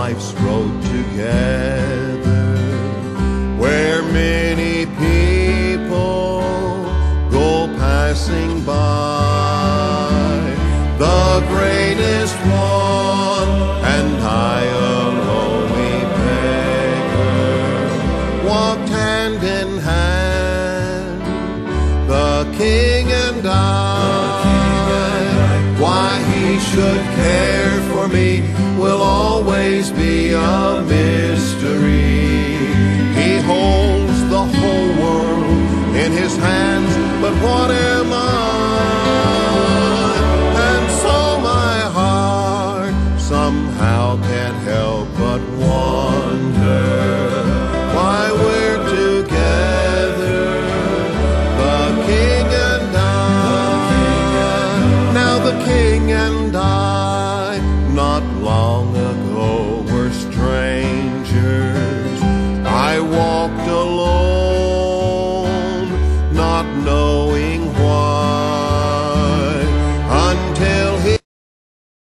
life's road together, where many people go passing by. The greatest one and I, a lowly beggar, walked hand in hand, the King and I. Why he should care for me will always be a mystery. He holds the whole world in his hands, but what am I? And so my heart somehow can't help but wonder why we're together, the King and I. Now the King and I